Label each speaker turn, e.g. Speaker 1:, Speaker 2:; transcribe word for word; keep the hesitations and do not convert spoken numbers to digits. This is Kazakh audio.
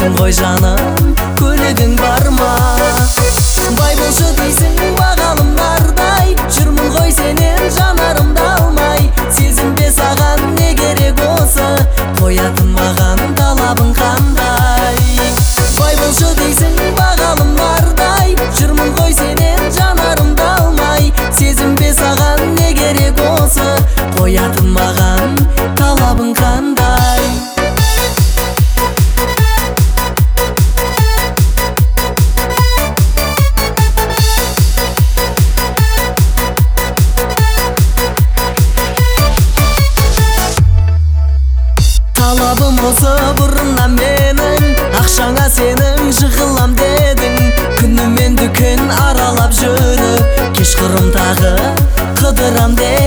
Speaker 1: Qo'yatım qo'y жаным, көлігің бар ма? Бай болшы дейсің бағалымдардай, жүрмін ғой сенен жанарымды алмай. Сезімде саған не керек осы, қоятын маған талабың қандай? Бай болшы дейсің бағалымдардай, жүрмін ғой сенен жанарымды алмай. Сезімде саған не керек осы, қоятын маған талабың қандай? Талабым осы бұрыннан менің, ақшаңа сенің жығылам дедің. Күнімен дүкен аралап жүріп, кешқұрым тағы қыдырам дедің.